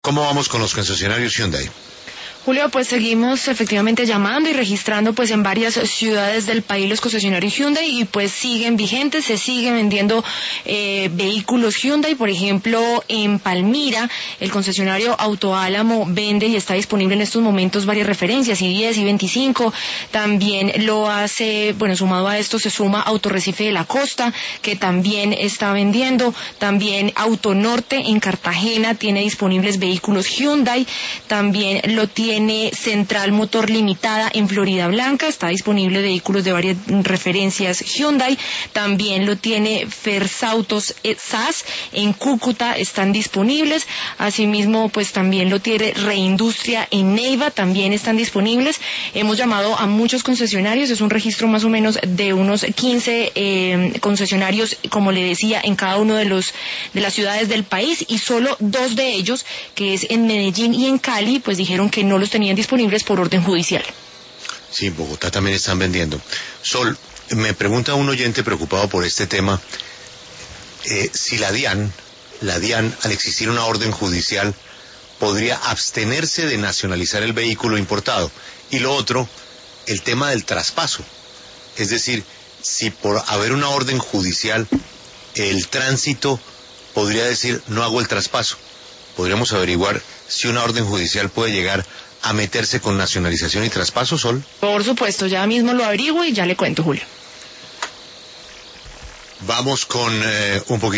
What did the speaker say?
¿Cómo vamos con los concesionarios Hyundai? Julio, pues seguimos efectivamente llamando y registrando pues en varias ciudades del país los concesionarios Hyundai y pues siguen vigentes, se siguen vendiendo vehículos Hyundai. Por ejemplo, en Palmira, el concesionario Auto Álamo vende y está disponible en estos momentos varias referencias, i10, i25. También lo hace, bueno, sumado a esto se suma Autorrecife de la Costa, que también está vendiendo. También Autonorte en Cartagena tiene disponibles vehículos Hyundai. También lo tiene Central Motor Limitada en Florida Blanca, está disponible vehículos de varias referencias Hyundai. También lo tiene Fersautos SAS en Cúcuta, están disponibles. Asimismo, pues también lo tiene Reindustria en Neiva, también están disponibles. Hemos llamado a muchos concesionarios, es un registro más o menos de unos 15 concesionarios, como le decía, en cada uno de las ciudades del país, y solo 2 de ellos, que es en Medellín y en Cali, pues dijeron que no los tenían disponibles por orden judicial. Sí, en Bogotá también están vendiendo. Sol, me pregunta un oyente preocupado por este tema, si la DIAN, al existir una orden judicial, podría abstenerse de nacionalizar el vehículo importado. Y lo otro, el tema del traspaso. Es decir, si por haber una orden judicial, el tránsito podría decir, no hago el traspaso. Podríamos averiguar si una orden judicial puede llegar a meterse con nacionalización y traspaso, Sol. Por supuesto, ya mismo lo averiguo y ya le cuento, Julio. Vamos con un poquito